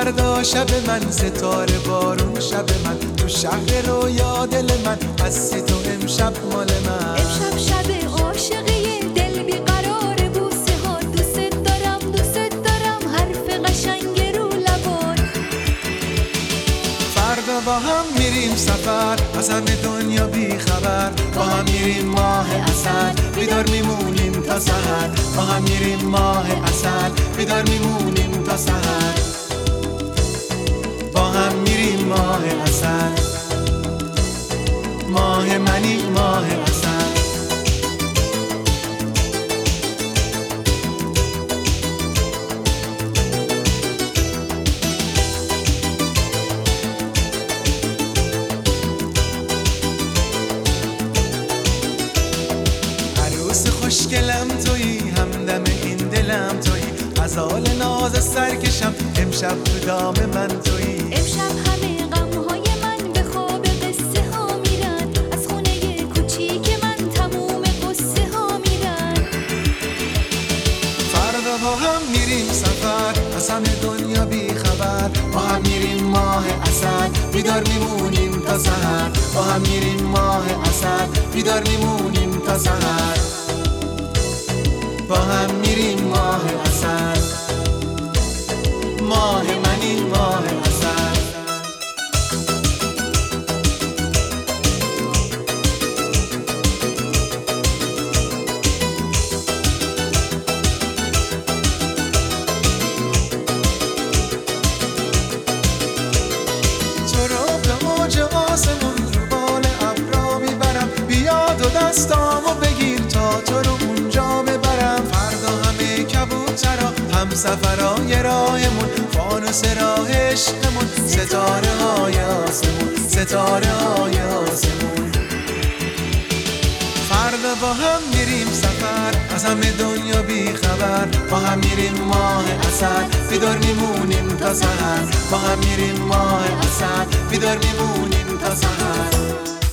فردا شب من، ستاره بارون شب من، تو شهر رویا دل من هستی تو امشب مال من. امشب شب عاشقی دل بیقرار بوسه ها، دوست دارم حرف قشنگ رو لبات. فردا با هم میریم سفر، از همه دنیا بی خبر، با هم میریم ماه عسل، بیدار میمونیم تا سحر. با هم میریم ماه عسل، بیدار میمونیم تا سحر. با هم میریم ماه عسل، ماه منی ماه عسل. عروس خوشگلم تویی، همدم این دلم تویی، غزال ناز سرکشم امشب تو دام من تویی. امشب همه غمهای من به خواب قصه ها میرن، از خونه کوچیک من تموم قصه ها میرن. فردا با هم میریم سفر، از همه دنیا بی خبر، با هم میریم ماه عسل، بیدار میمونیم تا سحر. با هم میریم ماه عسل، بیدار میمونیم تا سحر. با هم میریم ماه عسل، ماه منی ماه عسل. تو رو به موج آسمون رو بال ابرا میبرم، بیاد و دستامو بگیر تا تو رو اونجا ببرم. فردا همه کبوترا هم سفرای راهمون، فانوس راه عشقمون، ستاره های آسمون، ستاره های آسمون. فردا با هم میریم سفر، از همه دنیا بی خبر، با هم میریم ماه عسل، بیدار میمونیم تا سحر. با هم میریم ماه عسل، بیدار میمونیم تا سحر.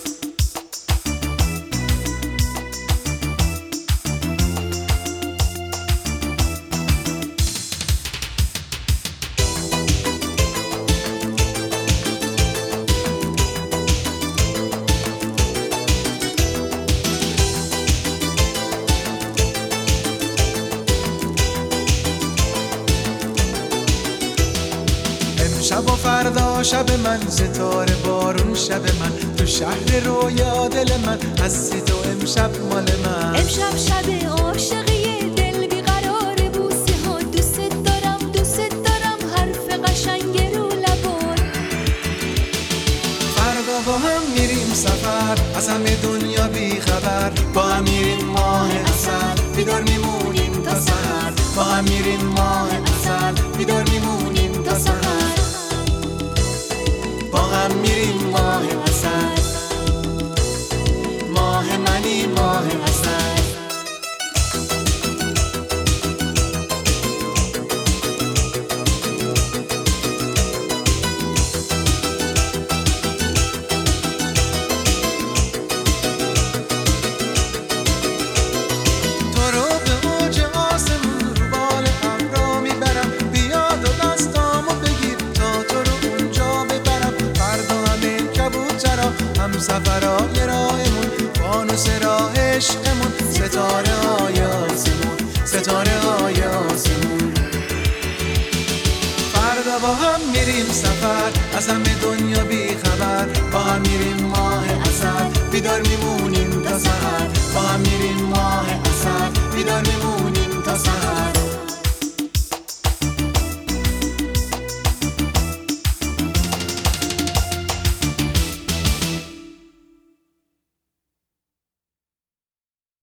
شب و فردا شب من، ستاره بارون شب من، تو شهر رویا دل من هستی تو امشب مال من. امشب شب عاشقی دل بیقرار بوسه ها، دوست دارم حرف قشنگ رو لبات. فردا با هم میریم سفر، از همه دنیا بی خبر، با هم میریم ماه عسل، بیدار میمونیم تا سحر. با هم میریم ماه عسل، بیدار میمونیم تا سحر. با هم میریم ماه عسل، ماه منی ماه عسل. تو رو به موج آسمون رو بال ابرا میبرم، بیاد و دستامو بگیر تا تو رو اونجا ببرم. فردا همه کبوترا هم سفرای راهمون، فانوس راه عشقمون، ستاره های آسمون، ستاره های آسمون. فردا با هم میریم سفر، از همه دنیا بی خبر، با هم میریم ماه عسل، بیدار میمونیم تا سحر. با